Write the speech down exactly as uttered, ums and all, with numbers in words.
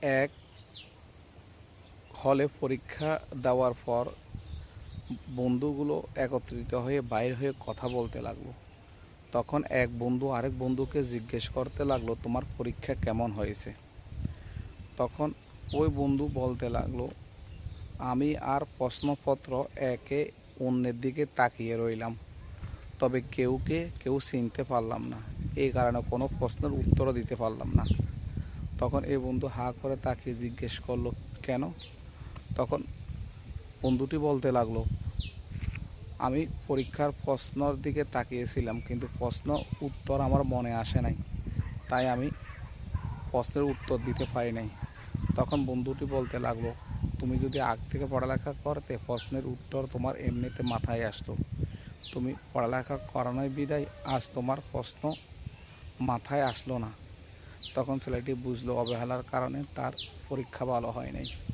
এক হলে পরীক্ষা দেওয়ার পর বন্ধুগুলো একত্রিত হয়ে বাইর হয়ে কথা বলতে লাগলো। তখন এক বন্ধু আরেক বন্ধুকে জিজ্ঞেস করতে লাগলো, তোমার পরীক্ষা কেমন হয়েছে? তখন ওই বন্ধু বলতে লাগলো, আমি আর প্রশ্নপত্র একে অন্যের দিকে তাকিয়ে রইলাম, তবে কেউকে কেউ চিনতে পারলাম না, এই কারণে কোনো প্রশ্নের উত্তরও দিতে পারলাম না। তখন এই বন্ধু হা করে তাকিয়ে জিজ্ঞেস করলো, কেন? তখন বন্ধুটি বলতে লাগলো, আমি পরীক্ষার প্রশ্নর দিকে তাকিয়েছিলাম, কিন্তু প্রশ্ন উত্তর আমার মনে আসে নাই, তাই আমি প্রশ্নের উত্তর দিতে পারি নাই। তখন বন্ধুটি বলতে লাগলো, তুমি যদি আগ থেকে পড়ালেখা করতে প্রশ্নের উত্তর তোমার এমনিতে মাথায় আসতো, তুমি পড়ালেখা করানোর বিদায় আজ তোমার প্রশ্ন মাথায় আসলো না। তখন ছেলেটি বুঝলো অবহেলার কারণে তার পরীক্ষা ভালো হয় নাই।